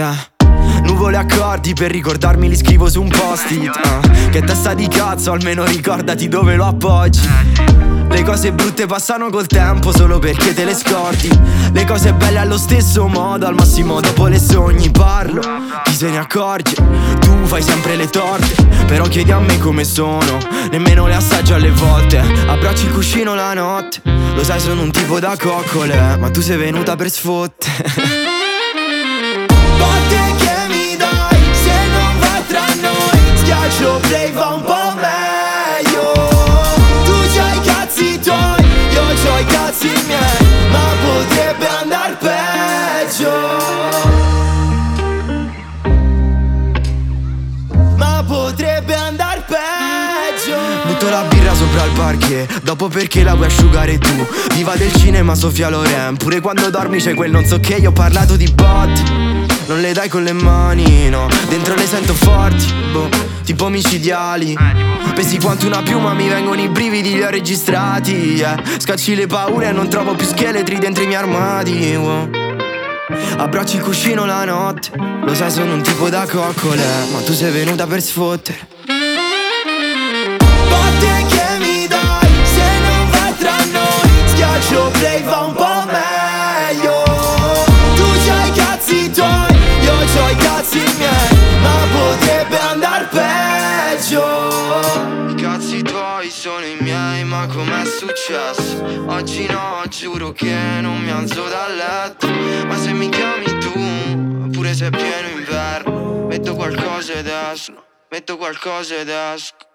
Nuvole accordi per ricordarmi li scrivo su un post-it. Che testa di cazzo, almeno ricordati dove lo appoggi. Le cose brutte passano col tempo solo perché te le scordi. Le cose belle allo stesso modo, al massimo dopo le sogni. Parlo, chi se ne accorge? Tu fai sempre le torte, però chiedi a me come sono, nemmeno le assaggio alle volte. Abbracci il cuscino la notte, lo sai sono un tipo da coccole, ma tu sei venuta per sfotte. Botte che mi dai, se non va tra noi, schiaccio play, va un po' meglio. Tu c'hai i cazzi tuoi, io c'ho i cazzi miei, ma potrebbe andar peggio. Ma potrebbe andar peggio. Butto la birra sopra il parquet, dopo perché la vuoi asciugare tu. Diva del cinema Sofia Loren, pure quando dormi c'è quel non so che. Io ho parlato di botti, non le dai con le mani, no, dentro le sento forti, boh, tipo micidiali. Pensi quanto una piuma, mi vengono i brividi, li ho registrati, yeah. Scacci le paure e non trovo più scheletri dentro i miei armadi, wow. Abbracci il cuscino la notte, lo sai sono un tipo da coccole, ma tu sei venuta per sfottere. Botte che mi dai, se non va tra noi, schiaccio play, va un po' meglio. Tu c'hai i cazzi tuoi, io c'ho i cazzi miei, ma potrebbe andar peggio. I cazzi tuoi sono i miei, ma com'è successo? Oggi no, giuro che non mi alzo dal letto. Ma se mi chiami tu, pure se è pieno inverno, metto qualcosa ed esco, metto qualcosa ed esco.